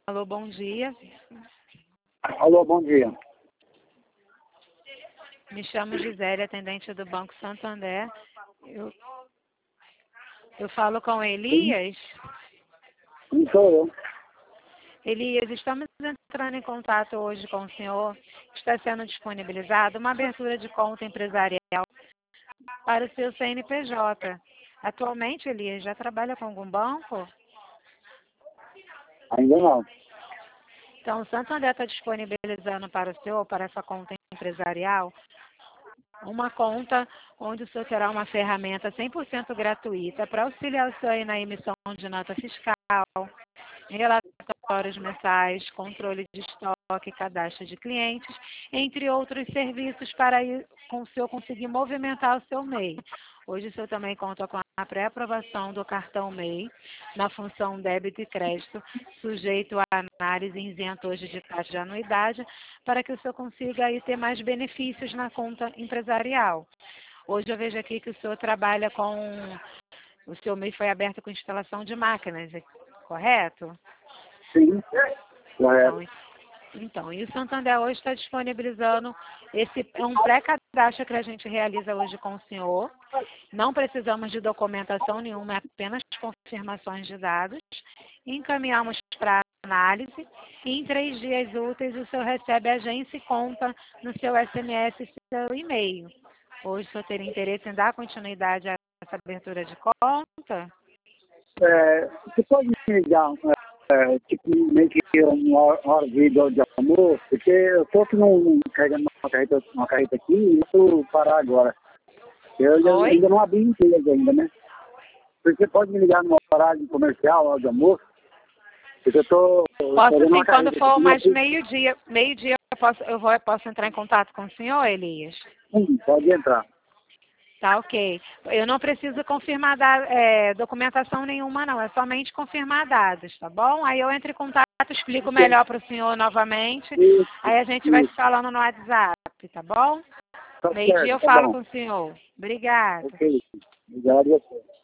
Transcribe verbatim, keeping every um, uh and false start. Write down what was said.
Alô, bom dia. Alô, bom dia. Me chamo Gisele, atendente do Banco Santander. Eu, eu falo com Elias. Não sou eu. Elias, estamos entrando em contato hoje com o senhor. Está sendo disponibilizada uma abertura de conta empresarial para o seu C N P J. Atualmente, Elias, já trabalha com algum banco? Ainda não. Então, o Santander está disponibilizando para o senhor, para essa conta empresarial, uma conta onde o senhor terá uma ferramenta cem por cento gratuita para auxiliar o senhor aí na emissão de nota fiscal, relatórios mensais, controle de estoque, cadastro de clientes, entre outros serviços para aí, com o senhor conseguir movimentar o seu M E I. Hoje o senhor também conta com a pré-aprovação do cartão M E I na função débito e crédito, sujeito a análise isento hoje de taxa de anuidade, para que o senhor consiga aí ter mais benefícios na conta empresarial. Hoje eu vejo aqui que o senhor trabalha com... O seu M E I foi aberto com instalação de máquinas, é correto? Sim, correto. Então, então, e o Santander hoje está disponibilizando esse é um pré-cadastro que a gente realiza hoje com o senhor. Não precisamos de documentação nenhuma, é apenas confirmações de dados. Encaminhamos para análise e em três dias úteis o senhor recebe a agência e conta no seu S M S e seu e-mail. Hoje o senhor teria interesse em dar continuidade a essa abertura de conta? É, você pode me ligar, é, tipo, meio que uma hora hora de, de almoço, porque eu estou aqui num, carregando uma carreta, uma carreta aqui e vou parar agora. Eu ainda, Oi? ainda não abri empresa ainda, né? Você pode me ligar no horário comercial, hora de almoço, porque eu estou... Posso sim, quando for mais meio-dia, meio-dia eu posso, eu vou, posso entrar em contato com o senhor, Elias? Sim, pode entrar. Tá, ok. Eu não preciso confirmar da, é, documentação nenhuma, não. É somente confirmar dados, tá bom? Aí eu entro em contato, explico melhor para o senhor novamente. Isso, Aí a gente vai isso. se falando no WhatsApp, tá bom? Tá Meio-dia eu certo, tá falo bom. com o senhor. Obrigada. Ok. Obrigado a você.